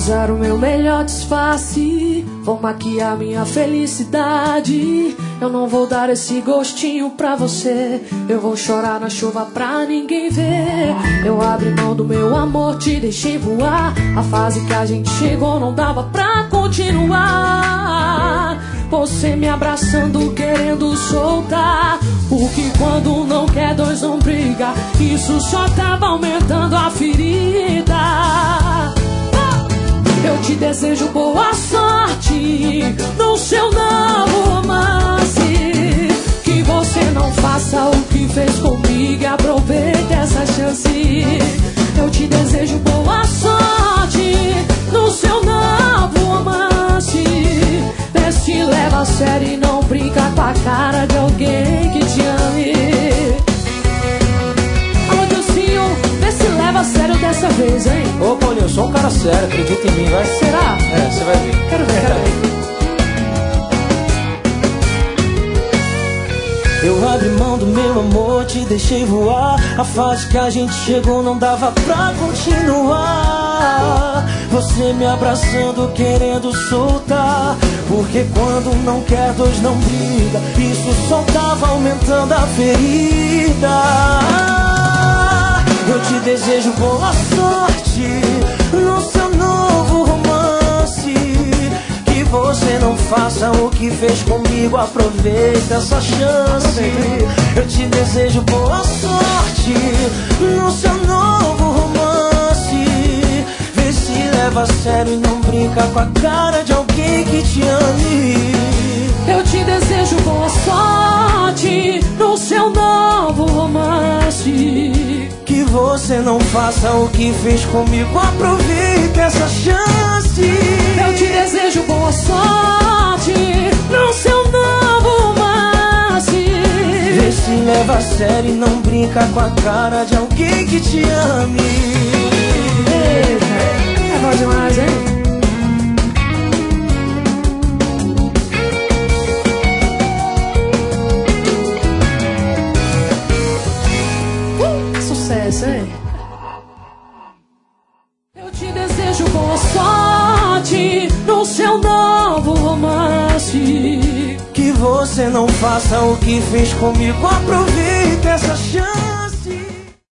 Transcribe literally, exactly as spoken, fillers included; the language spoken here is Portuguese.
usar o meu melhor disfarce, vou maquiar minha felicidade. Eu não vou dar esse gostinho pra você, eu vou chorar na chuva pra ninguém ver. Eu abri mão do meu amor, te deixei voar. A fase que a gente chegou não dava pra continuar. Você me abraçando, querendo soltar, porque quando não quer dois não briga. Isso só tava aumentando a ferida. Eu te desejo boa sorte no seu novo romance. Que você não faça o que fez comigo e aproveite essa chance. Eu te desejo boa sorte no seu novo romance. Vê se leva a sério e não brinca com a cara de alguém que te ame. Alô, Dilcinho, vê se leva a sério dessa vez, hein? Ô, Paulinho, eu sou um cara sério, acredita em mim, vai. Será? É, você vai ver. Quero ver, quero ver. Eu abri mão do meu amor, te deixei voar. A fase que a gente chegou não dava pra continuar. Você me abraçando, querendo soltar, porque quando não quer, dois não briga. Isso só tava aumentando a ferida. Eu te desejo boa sorte no seu novo romance. Que você não faça o que fez comigo, aproveita essa chance. Eu te desejo boa sorte no seu novo romance. Vê se leva a sério e não brinca com a cara de alguém que te ame. Eu te desejo boa sorte no seu novo romance. Que você não faça o que fez comigo, aproveita essa chance. Eu te desejo boa sorte no seu novo romance. Vê se leva a sério e não brinca com a cara de alguém que te ame. Eita, é bom demais, hein? Eu te desejo boa sorte no seu novo romance. Que você não faça o que fez comigo, aproveita essa chance.